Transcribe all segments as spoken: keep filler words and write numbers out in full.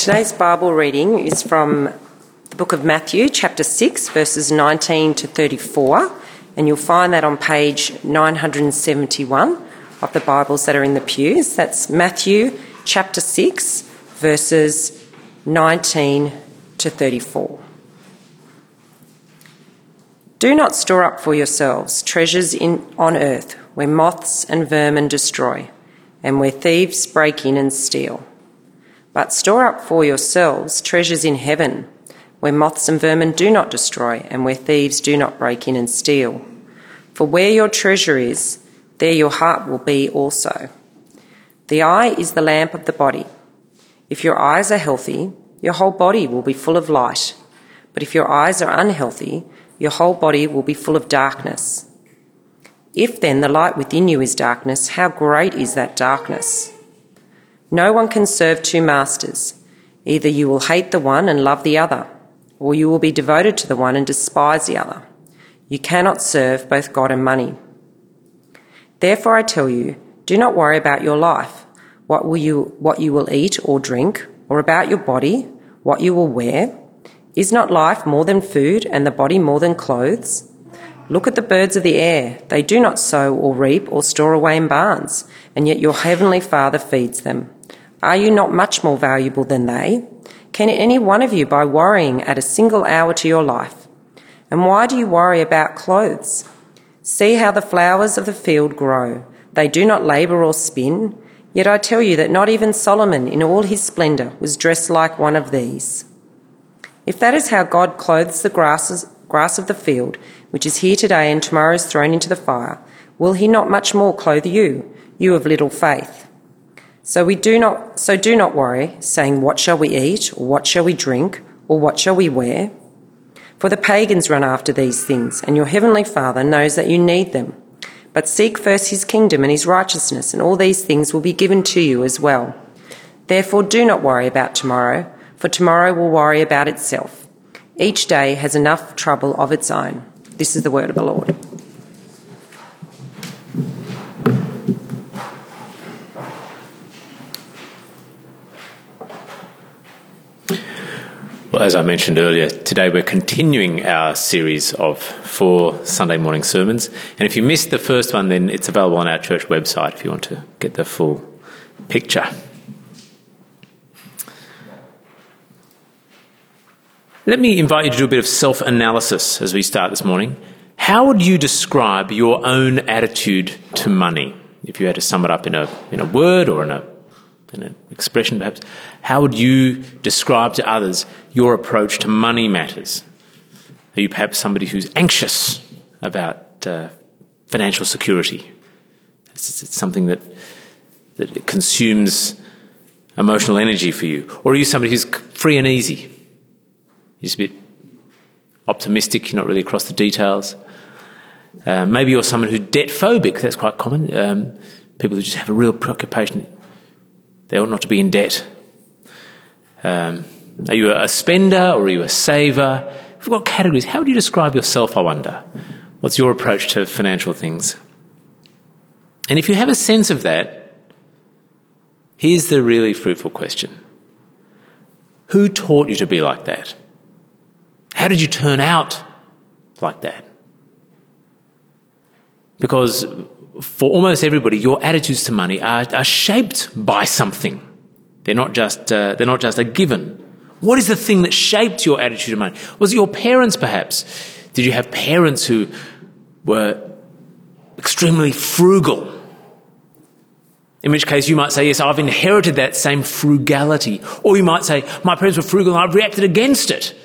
Today's Bible reading is from the book of Matthew, chapter six, verses nineteen to thirty-four, and you'll find that on page nine hundred seventy-one of the Bibles that are in the pews. That's Matthew, chapter six, verses nineteen to thirty-four. Do not store up for yourselves treasures in, on earth, where moths and vermin destroy, and where thieves break in and steal. But store up for yourselves treasures in heaven, where moths and vermin do not destroy, and where thieves do not break in and steal. For where your treasure is, there your heart will be also. The eye is the lamp of the body. If your eyes are healthy, your whole body will be full of light. But if your eyes are unhealthy, your whole body will be full of darkness. If then the light within you is darkness, how great is that darkness? No one can serve two masters. Either you will hate the one and love the other, or you will be devoted to the one and despise the other. You cannot serve both God and money. Therefore I tell you, do not worry about your life, what will you, what you will eat or drink, or about your body, what you will wear. Is not life more than food, and the body more than clothes? Look at the birds of the air. They do not sow or reap or store away in barns, and yet your heavenly Father feeds them. Are you not much more valuable than they? Can any one of you, by worrying, add a single hour to your life? And why do you worry about clothes? See how the flowers of the field grow. They do not labour or spin. Yet I tell you that not even Solomon in all his splendour was dressed like one of these. If that is how God clothes the grasses, grass of the field, which is here today and tomorrow is thrown into the fire, will he not much more clothe you, you of little faith? So we do not, so do not worry, saying, what shall we eat, or what shall we drink, or what shall we wear? For the pagans run after these things, and your heavenly Father knows that you need them. But seek first his kingdom and his righteousness, and all these things will be given to you as well. Therefore do not worry about tomorrow, for tomorrow will worry about itself. Each day has enough trouble of its own. This is the word of the Lord. Well, as I mentioned earlier, today we're continuing our series of four Sunday morning sermons. And if you missed the first one, then it's available on our church website if you want to get the full picture. Let me invite you to do a bit of self-analysis as we start this morning. How would you describe your own attitude to money? If you had to sum it up in a in a word or in a in an expression perhaps, how would you describe to others your approach to money matters? Are you perhaps somebody who's anxious about uh, financial security? It's, it's something that that consumes emotional energy for you. Or are you somebody who's free and easy? You're just a bit optimistic, you're not really across the details. Uh, maybe you're someone who's debt phobic, that's quite common. Um, people who just have a real preoccupation. They ought not to be in debt. Um, are you a spender or are you a saver? If you've got categories, how would you describe yourself, I wonder? What's your approach to financial things? And if you have a sense of that, here's the really fruitful question. Who taught you to be like that? How did you turn out like that? Because for almost everybody, your attitudes to money are, are shaped by something. They're not just uh, they're not just a given. What is the thing that shaped your attitude to money? Was it your parents, perhaps? Did you have parents who were extremely frugal? In which case you might say, yes, I've inherited that same frugality. Or you might say, my parents were frugal and I've reacted against it.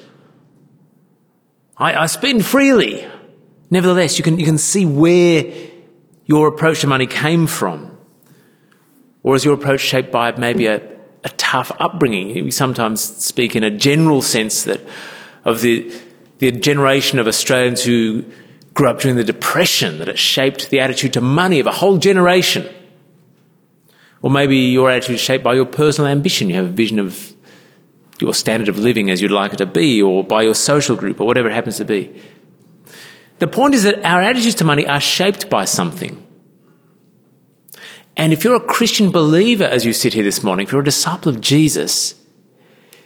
I, I spend freely. Nevertheless, you can you can see where your approach to money came from. Or is your approach shaped by maybe a, a tough upbringing? We sometimes speak in a general sense that of the the generation of Australians who grew up during the Depression, that it shaped the attitude to money of a whole generation. Or maybe your attitude is shaped by your personal ambition. You have a vision of your standard of living as you'd like it to be, or by your social group, or whatever it happens to be. The point is that our attitudes to money are shaped by something. And if you're a Christian believer as you sit here this morning, if you're a disciple of Jesus,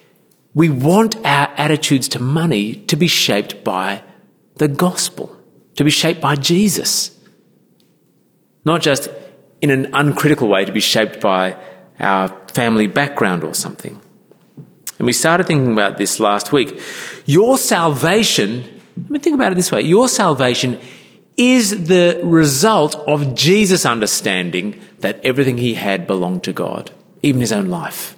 we want our attitudes to money to be shaped by the gospel, to be shaped by Jesus. Not just in an uncritical way, to be shaped by our family background or something. And we started thinking about this last week. Your salvation, let me think about it this way, your salvation is the result of Jesus' understanding that everything he had belonged to God, even his own life.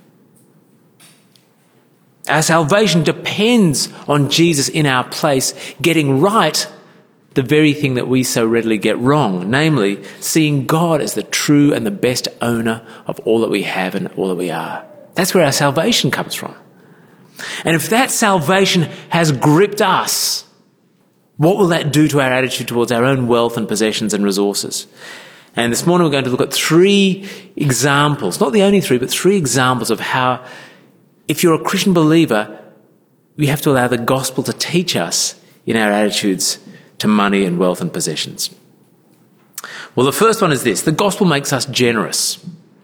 Our salvation depends on Jesus in our place getting right the very thing that we so readily get wrong, namely seeing God as the true and the best owner of all that we have and all that we are. That's where our salvation comes from. And if that salvation has gripped us, what will that do to our attitude towards our own wealth and possessions and resources? And this morning we're going to look at three examples, not the only three, but three examples of how, if you're a Christian believer, we have to allow the gospel to teach us in our attitudes to money and wealth and possessions. Well, the first one is this: the gospel makes us generous.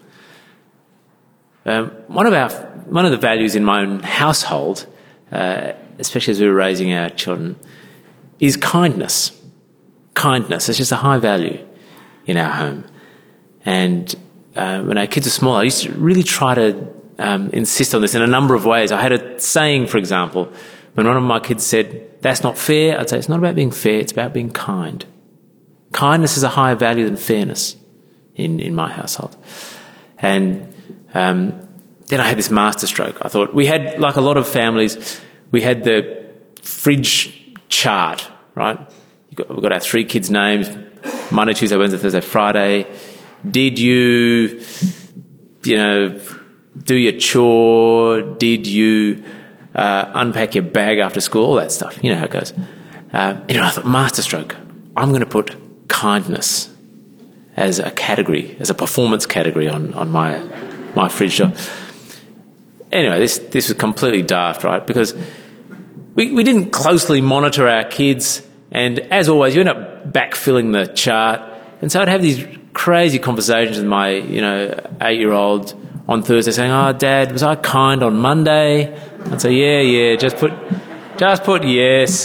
Um, one of our one of the values in my own household, uh, especially as we were raising our children, is kindness. Kindness is just a high value in our home. And uh, when our kids are small, I used to really try to um, insist on this in a number of ways. I had a saying, for example, when one of my kids said, "That's not fair," I'd say, "It's not about being fair, it's about being kind." Kindness is a higher value than fairness in, in my household. And um, then I had this masterstroke. I thought, we had, like a lot of families, we had the fridge chart, right? You got, we've got our three kids' names, Monday, Tuesday, Wednesday, Thursday, Friday. Did you, you know, do your chore? Did you uh, unpack your bag after school? All that stuff. You know how it goes. Uh, you know, I thought, masterstroke. I'm going to put kindness as a category, as a performance category on, on my my fridge job. Anyway, this this was completely daft, right? Because we, we didn't closely monitor our kids, and as always, you end up backfilling the chart. And so I'd have these crazy conversations with my, you know, eight-year-old on Thursday saying, "Oh, Dad, was I kind on Monday?" I'd say, "Yeah, yeah, just put, just put yes."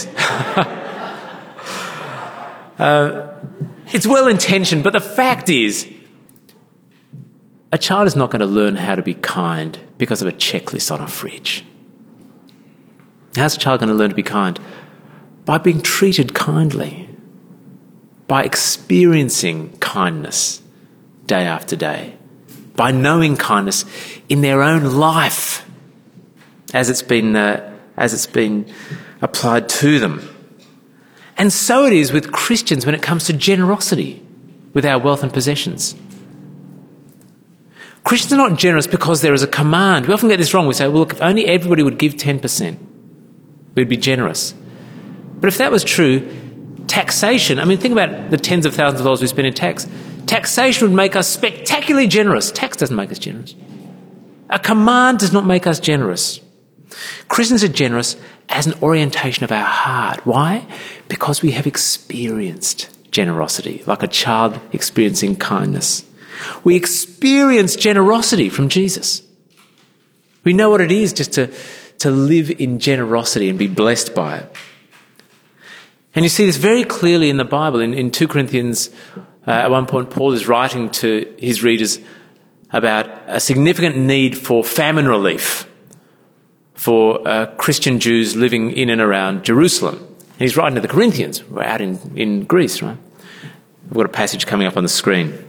uh, it's well-intentioned, but the fact is, a child is not going to learn how to be kind because of a checklist on a fridge. How's a child going to learn to be kind? By being treated kindly, by experiencing kindness day after day, by knowing kindness in their own life as it's been uh, as it's been applied to them. And so it is with Christians when it comes to generosity with our wealth and possessions. Christians are not generous because there is a command. We often get this wrong. We say, well, look, if only everybody would give ten percent, we'd be generous. But if that was true, taxation, I mean, think about the tens of thousands of dollars we spend in tax. Taxation would make us spectacularly generous. Tax doesn't make us generous. A command does not make us generous. Christians are generous as an orientation of our heart. Why? Because we have experienced generosity, like a child experiencing kindness. We experience generosity from Jesus. We know what it is just to, to live in generosity and be blessed by it. And you see this very clearly in the Bible. In, in Second Corinthians, uh, at one point, Paul is writing to his readers about a significant need for famine relief for uh, Christian Jews living in and around Jerusalem. And he's writing to the Corinthians. We're out in, in Greece, right? We've got a passage coming up on the screen.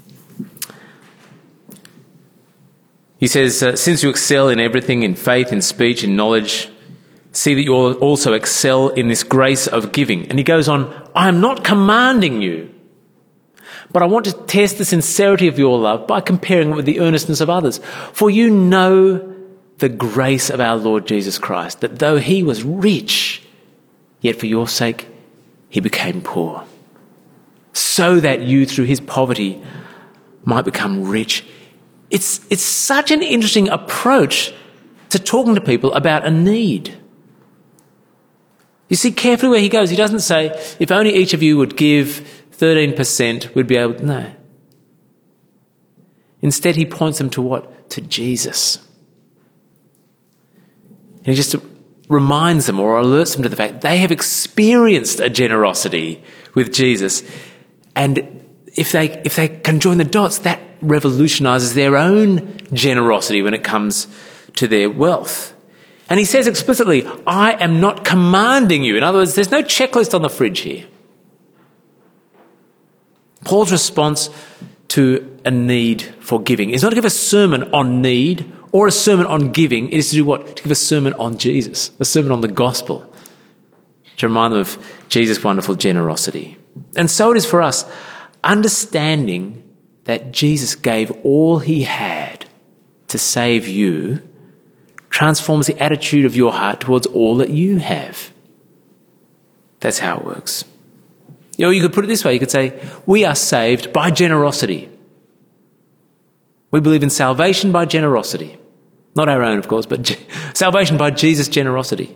He says, uh, since you excel in everything, in faith, in speech, in knowledge, see that you also excel in this grace of giving. And he goes on, I am not commanding you, but I want to test the sincerity of your love by comparing it with the earnestness of others. For you know the grace of our Lord Jesus Christ, that though he was rich, yet for your sake he became poor, so that you through his poverty might become rich. It's, it's such an interesting approach to talking to people about a need. You see carefully where he goes. He doesn't say, if only each of you would give thirteen percent, we'd be able to... No. Instead, he points them to what? To Jesus. And he just reminds them or alerts them to the fact they have experienced a generosity with Jesus. And if they if they can join the dots, that revolutionises their own generosity when it comes to their wealth. And he says explicitly, I am not commanding you. In other words, there's no checklist on the fridge here. Paul's response to a need for giving is not to give a sermon on need or a sermon on giving. It is to do what? To give a sermon on Jesus, a sermon on the gospel, to remind them of Jesus' wonderful generosity. And so it is for us, understanding that Jesus gave all he had to save you transforms the attitude of your heart towards all that you have. That's how it works. You know, you could put it this way. You could say, we are saved by generosity. We believe in salvation by generosity. Not our own, of course, but ge- salvation by Jesus' generosity.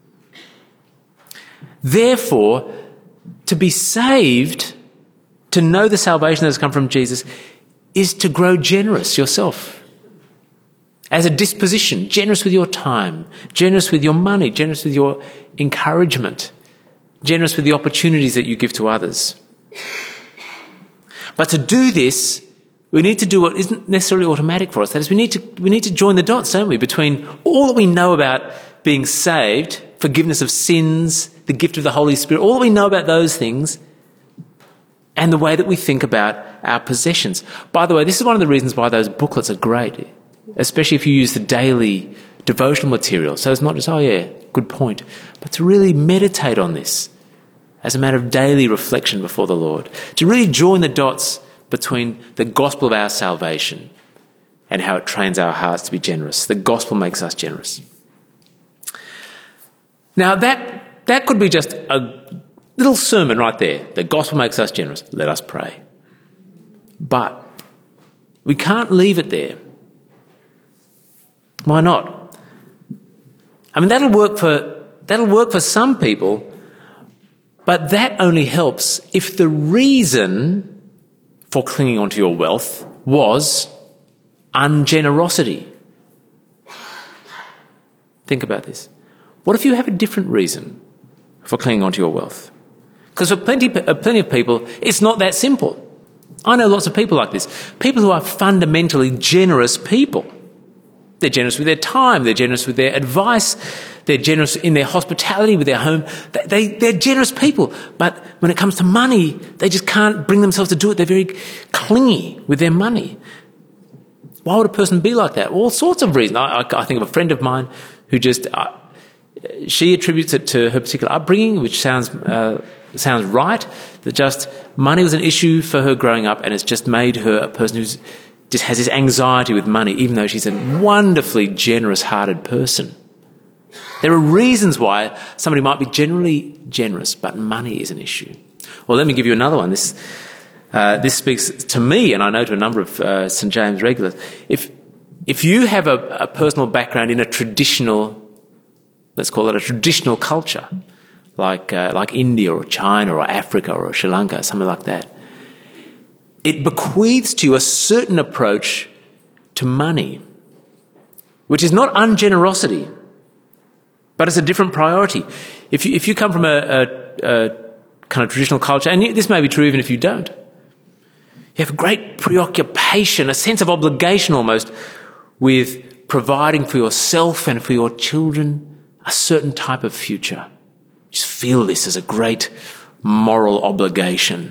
Therefore, to be saved, to know the salvation that has come from Jesus, is to grow generous yourself. As a disposition, generous with your time, generous with your money, generous with your encouragement, generous with the opportunities that you give to others. But to do this, we need to do what isn't necessarily automatic for us. That is, we need to we need to join the dots, don't we, between all that we know about being saved, forgiveness of sins, the gift of the Holy Spirit, all that we know about those things, and the way that we think about our possessions. By the way, this is one of the reasons why those booklets are great, especially if you use the daily devotional material. So it's not just, oh yeah, good point, but to really meditate on this as a matter of daily reflection before the Lord, to really join the dots between the gospel of our salvation and how it trains our hearts to be generous. The gospel makes us generous. Now that that could be just a little sermon right there. The gospel makes us generous. Let us pray. But we can't leave it there. Why not? I mean, that'll work for that'll work for some people, but that only helps if the reason for clinging onto your wealth was ungenerosity. Think about this. What if you have a different reason for clinging onto your wealth? Because for plenty, uh, plenty of people, it's not that simple. I know lots of people like this. People who are fundamentally generous people. They're generous with their time. They're generous with their advice. They're generous in their hospitality, with their home. They, they, they're generous people. But when it comes to money, they just can't bring themselves to do it. They're very clingy with their money. Why would a person be like that? All sorts of reasons. I, I, I think of a friend of mine who just, uh, she attributes it to her particular upbringing, which sounds uh, sounds right, that just money was an issue for her growing up, and it's just made her a person who's just has this anxiety with money, even though she's a wonderfully generous-hearted person. There are reasons why somebody might be generally generous, but money is an issue. Well, let me give you another one. This uh, this speaks to me, and I know to a number of uh, Saint James regulars. If if you have a, a personal background in a traditional, let's call it a traditional culture, like uh, like India or China or Africa or Sri Lanka, something like that, it bequeaths to you a certain approach to money, which is not ungenerosity, but it's a different priority. If you, if you come from a, a, a kind of traditional culture, and this may be true even if you don't, you have a great preoccupation, a sense of obligation almost, with providing for yourself and for your children a certain type of future. You just feel this as a great moral obligation.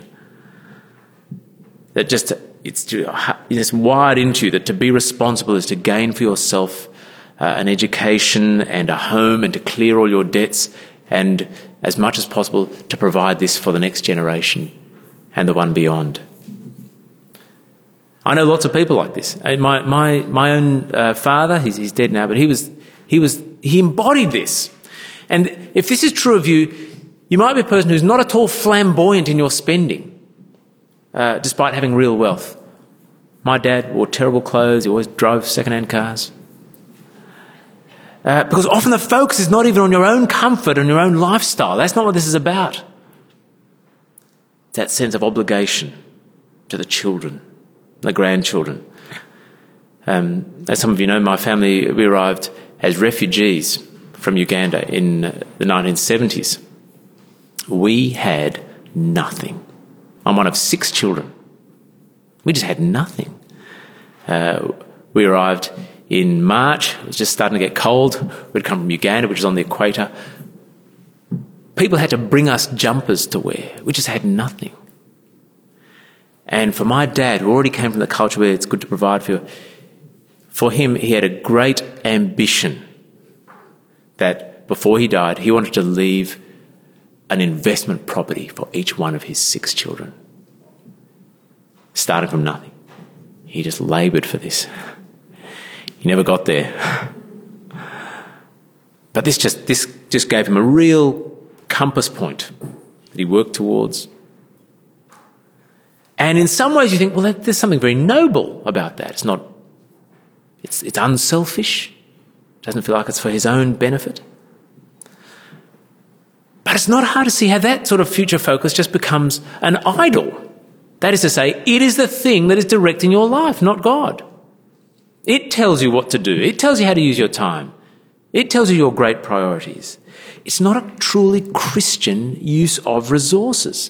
That just, it's just wired into you that to be responsible is to gain for yourself uh, an education and a home and to clear all your debts and, as much as possible, to provide this for the next generation and the one beyond. I know lots of people like this. My my my own uh, father, he's, he's dead now, but he was he was he embodied this. And if this is true of you, you might be a person who's not at all flamboyant in your spending. Uh, despite having real wealth. My dad wore terrible clothes. He always drove second-hand cars. Uh, because often the focus is not even on your own comfort and your own lifestyle. That's not what this is about. That sense of obligation to the children, the grandchildren. Um, as some of you know, my family, we arrived as refugees from Uganda in the nineteen seventies, we had nothing. I'm one of six children. We just had nothing. Uh, we arrived in March. It was just starting to get cold. We'd come from Uganda, which is on the equator. People had to bring us jumpers to wear. We just had nothing. And for my dad, who already came from the culture where it's good to provide for you, for him, he had a great ambition that before he died, he wanted to leave an investment property for each one of his six children. Starting from nothing. He just laboured for this. He never got there. But this just this just gave him a real compass point that he worked towards. And in some ways you think, well, there's something very noble about that. It's not, it's, it's unselfish. It doesn't feel like it's for his own benefit. But it's not hard to see how that sort of future focus just becomes an idol. That is to say, it is the thing that is directing your life, not God. It tells you what to do. It tells you how to use your time. It tells you your great priorities. It's not a truly Christian use of resources.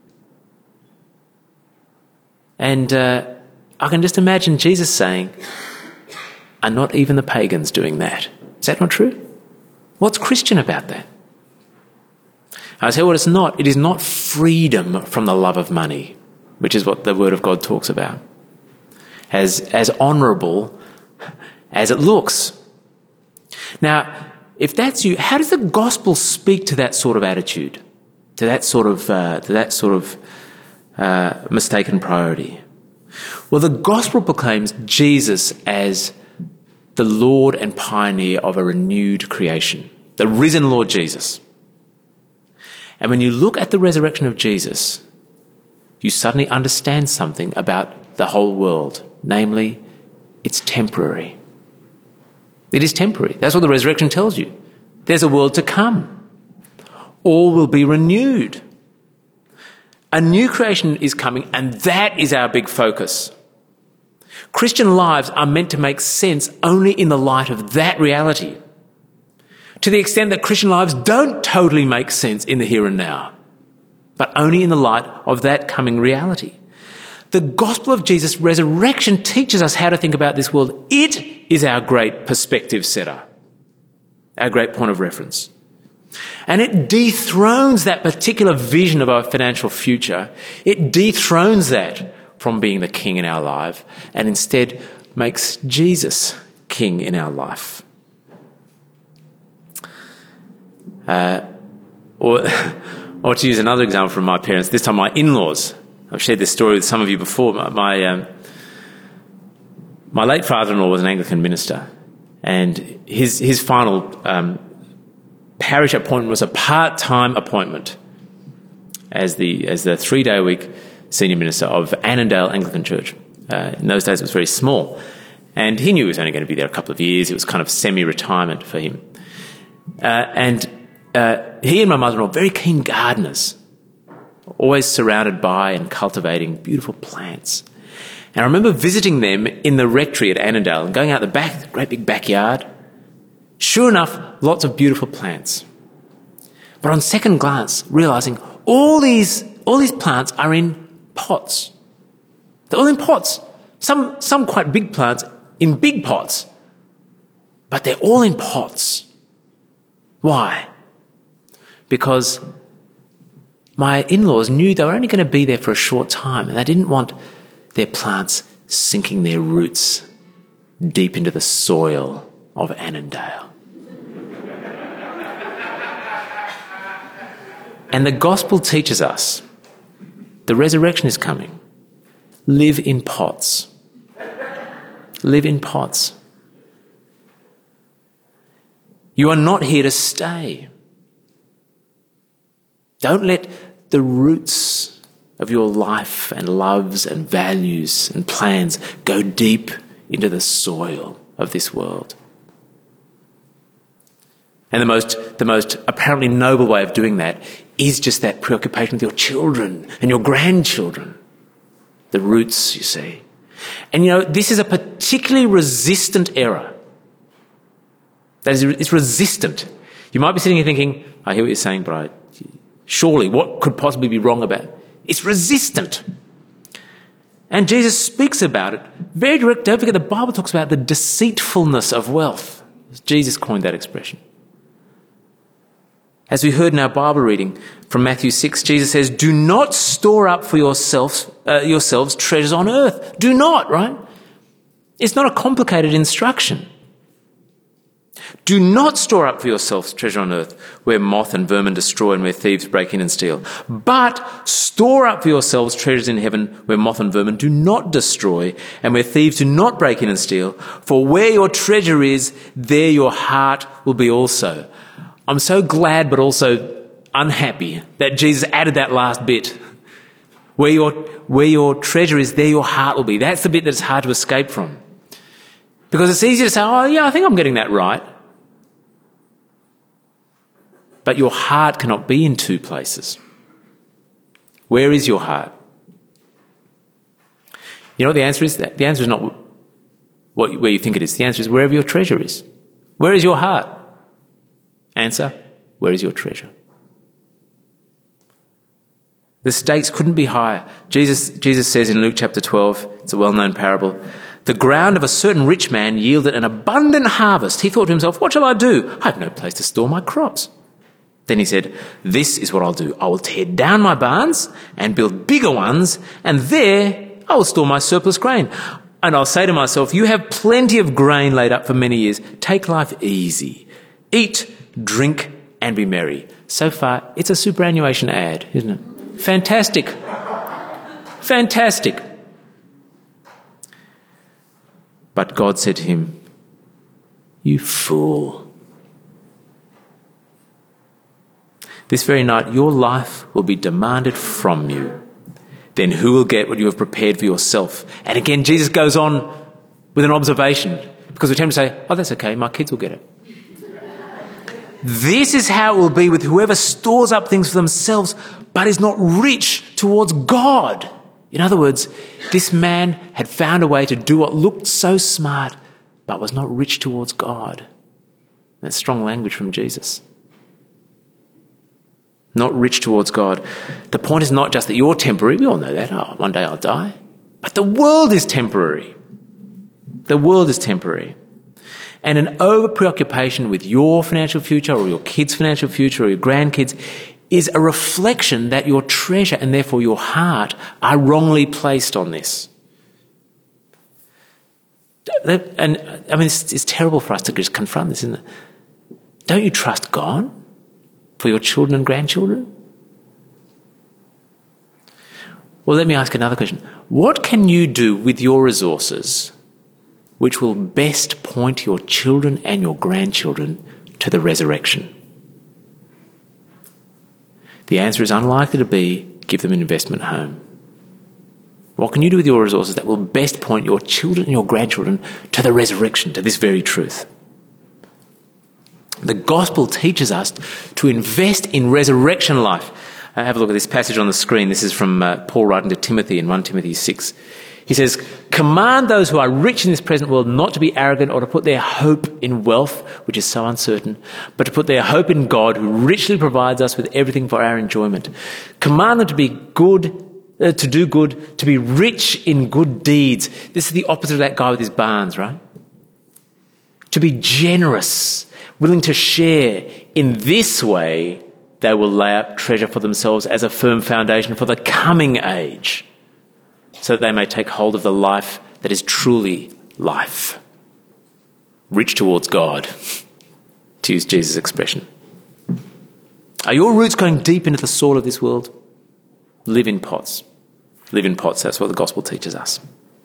And uh, I can just imagine Jesus saying, are not even the pagans doing that? Is that not true? What's Christian about that? I tell you what it's not. It is not freedom from the love of money, which is what the Word of God talks about. As, as honourable as it looks. Now, if that's you, how does the gospel speak to that sort of attitude, to that sort of, uh, to that sort of uh, mistaken priority? Well, the gospel proclaims Jesus as the Lord and pioneer of a renewed creation, the risen Lord Jesus. And when you look at the resurrection of Jesus, you suddenly understand something about the whole world, namely, it's temporary. It is temporary. That's what the resurrection tells you. There's a world to come. All will be renewed. A new creation is coming, and that is our big focus. Christian lives are meant to make sense only in the light of that reality. To the extent that Christian lives don't totally make sense in the here and now, but only in the light of that coming reality. The gospel of Jesus' resurrection teaches us how to think about this world. It is our great perspective setter, our great point of reference. And it dethrones that particular vision of our financial future. It dethrones that from being the king in our life and instead makes Jesus king in our life. Uh, or, or to use another example from my parents, this time my in-laws. I've shared this story with some of you before. My my, um, my late father-in-law was an Anglican minister, and his his final um, parish appointment was a part-time appointment as the as the three-day-a-week senior minister of Annandale Anglican Church. Uh, in those days, it was very small, and he knew he was only going to be there a couple of years. It was kind of semi-retirement for him, uh, and uh, he and my mother-in-law, very keen gardeners, always surrounded by and cultivating beautiful plants. And I remember visiting them in the rectory at Annandale and going out the back, the great big backyard. Sure enough, lots of beautiful plants. But on second glance, realising all these all these plants are in pots. They're all in pots. Some some quite big plants in big pots. But they're all in pots. Why? Because my in-laws knew they were only going to be there for a short time, and they didn't want their plants sinking their roots deep into the soil of Annandale. And the gospel teaches us the resurrection is coming. Live in pots. Live in pots. You are not here to stay. Don't let the roots of your life and loves and values and plans go deep into the soil of this world. And the most, the most apparently noble way of doing that is just that preoccupation with your children and your grandchildren. The roots, you see. And you know, this is a particularly resistant error. That is, it's resistant. You might be sitting here thinking, I hear what you're saying, but I, surely what could possibly be wrong about it? It's resistant. And Jesus speaks about it very direct. Don't forget, the Bible talks about the deceitfulness of wealth. Jesus coined that expression. As we heard in our Bible reading from Matthew six, Jesus says, do not store up for yourselves, uh, yourselves treasures on earth. Do not, right? It's not a complicated instruction. Do not store up for yourselves treasure on earth, where moth and vermin destroy and where thieves break in and steal. But store up for yourselves treasures in heaven, where moth and vermin do not destroy and where thieves do not break in and steal. For where your treasure is, there your heart will be also. I'm so glad but also unhappy that Jesus added that last bit. Where your, where your treasure is, there your heart will be. That's the bit that's hard to escape from. Because it's easy to say, oh yeah, I think I'm getting that right. But your heart cannot be in two places. Where is your heart? You know what the answer is? The answer is not what, where you think it is. The answer is wherever your treasure is. Where is your heart? Answer, where is your treasure? The stakes couldn't be higher. Jesus, Jesus says in Luke chapter twelve, it's a well-known parable, the ground of a certain rich man yielded an abundant harvest. He thought to himself, what shall I do? I have no place to store my crops. Then he said, this is what I'll do. I will tear down my barns and build bigger ones, and there I will store my surplus grain. And I'll say to myself, you have plenty of grain laid up for many years. Take life easy. Eat, drink, and be merry. So far, it's a superannuation ad, isn't it? Fantastic. Fantastic. But God said to him, you fool. This very night your life will be demanded from you. Then who will get what you have prepared for yourself? And again, Jesus goes on with an observation, because we tend to say, oh, that's okay, my kids will get it. This is how it will be with whoever stores up things for themselves, but is not rich towards God. In other words, this man had found a way to do what looked so smart, but was not rich towards God. That's strong language from Jesus. Not rich towards God. The point is not just that you're temporary. We all know that. Oh, one day I'll die. But the world is temporary. The world is temporary. And an over-preoccupation with your financial future or your kids' financial future or your grandkids is a reflection that your treasure and therefore your heart are wrongly placed on this. And I mean, it's, it's terrible for us to just confront this, isn't it? Don't you trust God for your children and grandchildren? Well, let me ask another question. What can you do with your resources which will best point your children and your grandchildren to the resurrection? The answer is unlikely to be give them an investment home. What can you do with your resources that will best point your children and your grandchildren to the resurrection, to this very truth? The gospel teaches us to invest in resurrection life. Uh, have a look at this passage on the screen. This is from uh, Paul writing to Timothy in First Timothy six. He says, command those who are rich in this present world not to be arrogant or to put their hope in wealth, which is so uncertain, but to put their hope in God, who richly provides us with everything for our enjoyment. Command them to be good, uh, to do good, to be rich in good deeds. This is the opposite of that guy with his barns, right? To be generous, willing to share. In this way, they will lay up treasure for themselves as a firm foundation for the coming age, so that they may take hold of the life that is truly life. Rich towards God, to use Jesus' expression. Are your roots going deep into the soil of this world? Live in pots. Live in pots, that's what the gospel teaches us.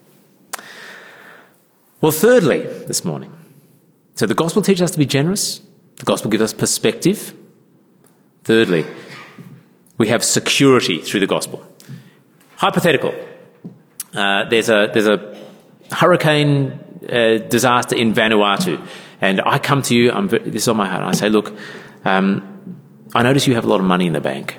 Well, thirdly, this morning, so the gospel teaches us to be generous. The gospel gives us perspective. Thirdly, we have security through the gospel. Hypothetical. Uh, there's a there's a hurricane uh, disaster in Vanuatu, and I come to you. I'm, this is on my heart. I say, look, um, I notice you have a lot of money in the bank.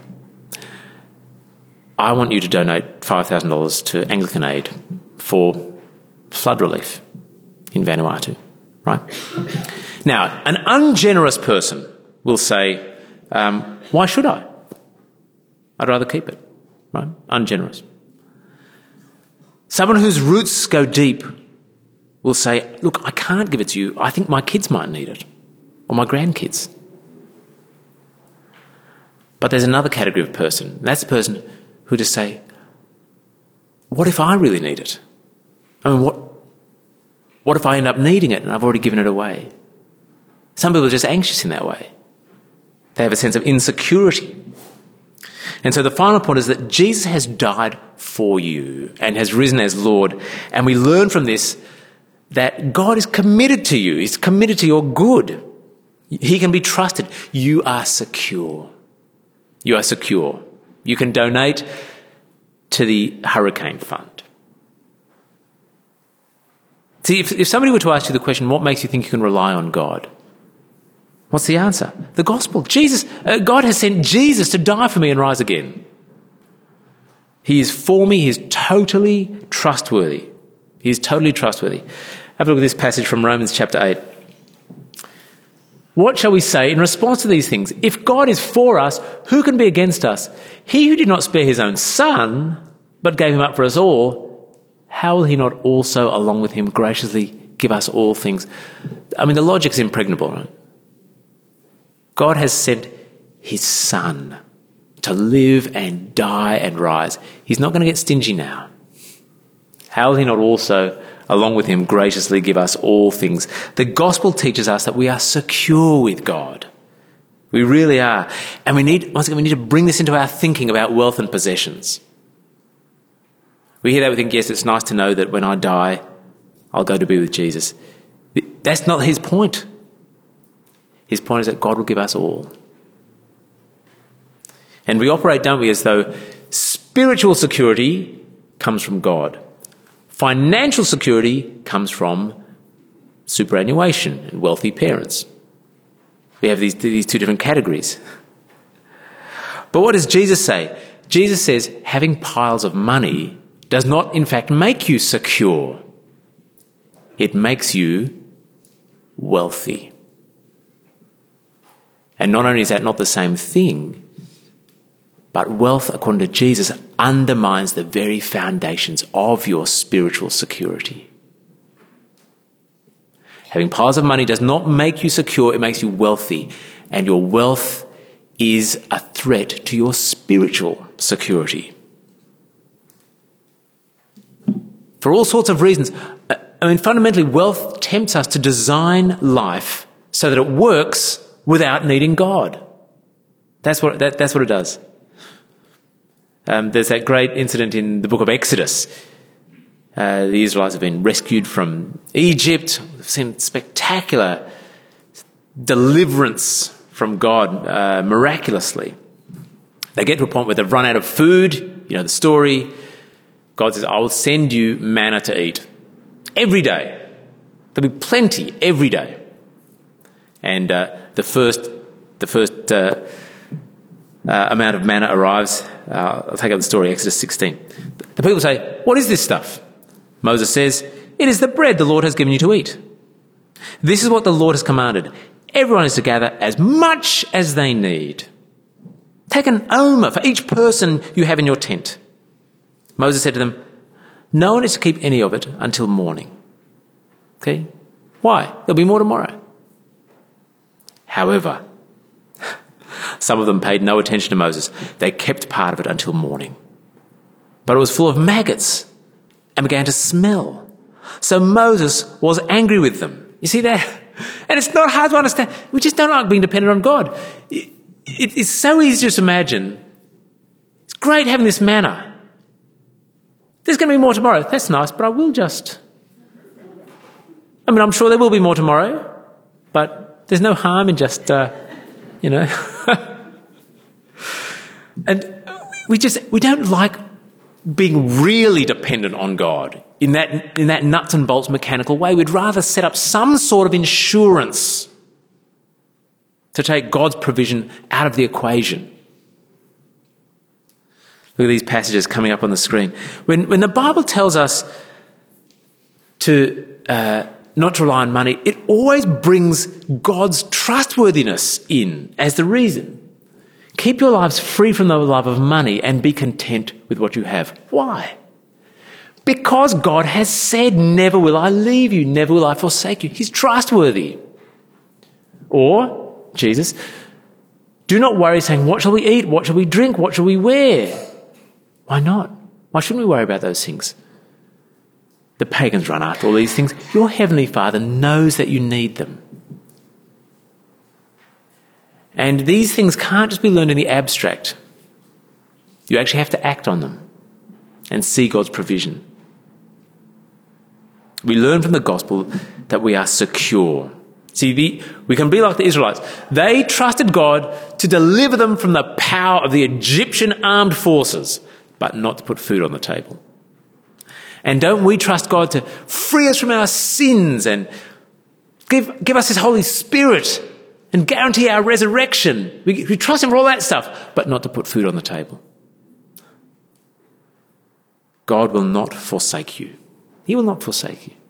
I want you to donate five thousand dollars to Anglican Aid for flood relief in Vanuatu. Right? Now, an ungenerous person will say, um, why should I? I'd rather keep it, right? Ungenerous. Someone whose roots go deep will say, look, I can't give it to you. I think my kids might need it, or my grandkids. But there's another category of person. And that's the person who just say, what if I really need it? I mean, what, what if I end up needing it and I've already given it away? Some people are just anxious in that way. They have a sense of insecurity. And so the final point is that Jesus has died for you and has risen as Lord. And we learn from this that God is committed to you. He's committed to your good. He can be trusted. You are secure. You are secure. You can donate to the hurricane fund. See, if, if somebody were to ask you the question, what makes you think you can rely on God? What's the answer? The gospel. Jesus, uh, God has sent Jesus to die for me and rise again. He is for me. He is totally trustworthy. He is totally trustworthy. Have a look at this passage from Romans chapter eight. What shall we say in response to these things? If God is for us, who can be against us? He who did not spare his own son, but gave him up for us all, how will he not also, along with him, graciously give us all things? I mean, the logic is impregnable, right? God has sent his son to live and die and rise. He's not going to get stingy now. How will he not also, along with him, graciously give us all things? The gospel teaches us that we are secure with God. We really are. And we need, once again, we need to bring this into our thinking about wealth and possessions. We hear that, we think, yes, it's nice to know that when I die, I'll go to be with Jesus. That's not his point. His point is that God will give us all. And we operate, don't we, as though spiritual security comes from God. Financial security comes from superannuation and wealthy parents. We have these, these two different categories. But what does Jesus say? Jesus says having piles of money does not, in fact, make you secure. It makes you wealthy. And not only is that not the same thing, but wealth, according to Jesus, undermines the very foundations of your spiritual security. Having piles of money does not make you secure, it makes you wealthy. And your wealth is a threat to your spiritual security. For all sorts of reasons. I mean, fundamentally, wealth tempts us to design life so that it works without needing God. That's what, that, that's what it does. Um, there's that great incident in the book of Exodus. Uh, the Israelites have been rescued from Egypt. They've seen spectacular deliverance from God, uh, miraculously. They get to a point where they've run out of food. You know the story. God says, I will send you manna to eat every day. There'll be plenty every day. And uh, the first, the first uh, uh, amount of manna arrives. Uh, I'll take up the story, Exodus sixteen. The people say, what is this stuff? Moses says, it is the bread the Lord has given you to eat. This is what the Lord has commanded. Everyone is to gather as much as they need. Take an omer for each person you have in your tent. Moses said to them, no one is to keep any of it until morning. Okay? Why? There'll be more tomorrow. However, some of them paid no attention to Moses. They kept part of it until morning. But it was full of maggots and began to smell. So Moses was angry with them. You see that? And it's not hard to understand. We just don't like being dependent on God. It, it, it's so easy to just imagine. It's great having this manna. There's going to be more tomorrow. That's nice, but I will just... I mean, I'm sure there will be more tomorrow, but there's no harm in just, uh, you know... And we just, we don't like being really dependent on God in that, in that nuts and bolts mechanical way. We'd rather set up some sort of insurance to take God's provision out of the equation. Look at these passages coming up on the screen. When, when the Bible tells us to, uh, not to rely on money, it always brings God's trustworthiness in as the reason. Keep your lives free from the love of money and be content with what you have. Why? Because God has said, never will I leave you, never will I forsake you. He's trustworthy. Or, Jesus, do not worry saying, what shall we eat? What shall we drink? What shall we wear? Why not? Why shouldn't we worry about those things? The pagans run after all these things. Your Heavenly Father knows that you need them. And these things can't just be learned in the abstract. You actually have to act on them and see God's provision. We learn from the gospel that we are secure. See, the, we can be like the Israelites. They trusted God to deliver them from the power of the Egyptian armed forces, but not to put food on the table. And don't we trust God to free us from our sins and give, give us His Holy Spirit and guarantee our resurrection? We, we trust Him for all that stuff, but not to put food on the table. God will not forsake you. He will not forsake you.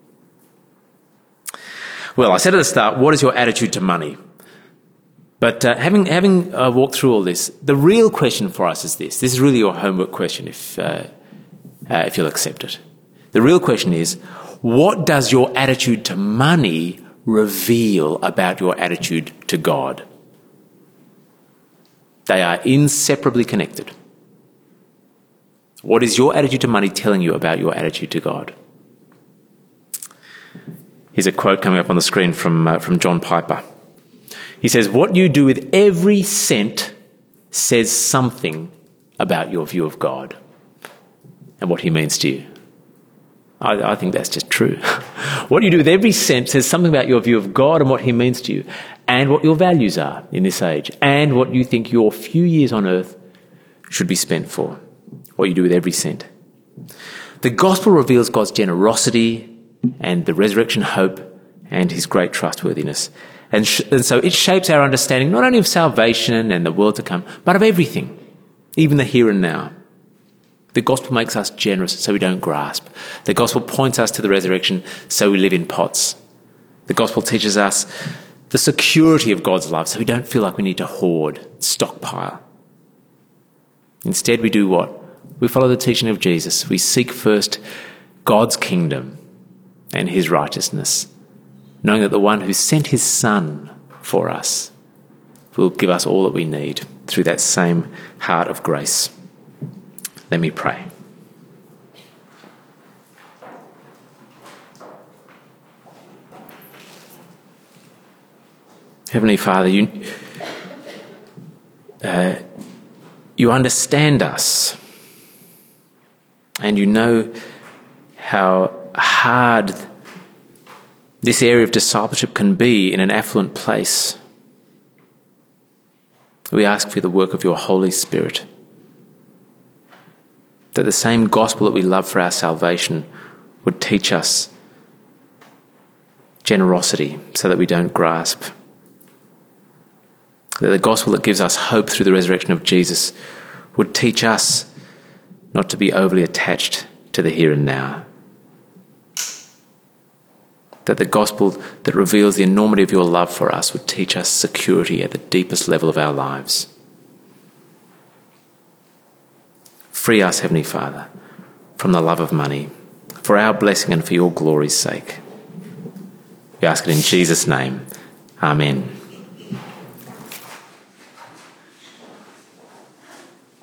Well, I said at the start, what is your attitude to money? But uh, having having uh, walked through all this, the real question for us is this. This is really your homework question, if uh, uh, if you'll accept it. The real question is, what does your attitude to money reveal about your attitude to God? They are inseparably connected. What is your attitude to money telling you about your attitude to God? Here's a quote coming up on the screen from uh, from John Piper. He says, what you do with every cent says something about your view of God and what He means to you. I, I think that's just true. What you do with every cent says something about your view of God and what He means to you, and what your values are in this age, and what you think your few years on earth should be spent for. What you do with every cent. The gospel reveals God's generosity and the resurrection hope and His great trustworthiness. And, sh- and so it shapes our understanding not only of salvation and the world to come, but of everything, even the here and now. The gospel makes us generous so we don't grasp. The gospel points us to the resurrection so we live in pots. The gospel teaches us the security of God's love so we don't feel like we need to hoard, stockpile. Instead, we do what? We follow the teaching of Jesus. We seek first God's kingdom and His righteousness, knowing that the one who sent His Son for us will give us all that we need through that same heart of grace. Let me pray. Heavenly Father, you, uh, you understand us, and you know how hard this area of discipleship can be in an affluent place. We ask for the work of your Holy Spirit, that the same gospel that we love for our salvation would teach us generosity so that we don't grasp. That the gospel that gives us hope through the resurrection of Jesus would teach us not to be overly attached to the here and now. That the gospel that reveals the enormity of your love for us would teach us security at the deepest level of our lives. Free us, Heavenly Father, from the love of money, for our blessing and for your glory's sake. We ask it in Jesus' name. Amen.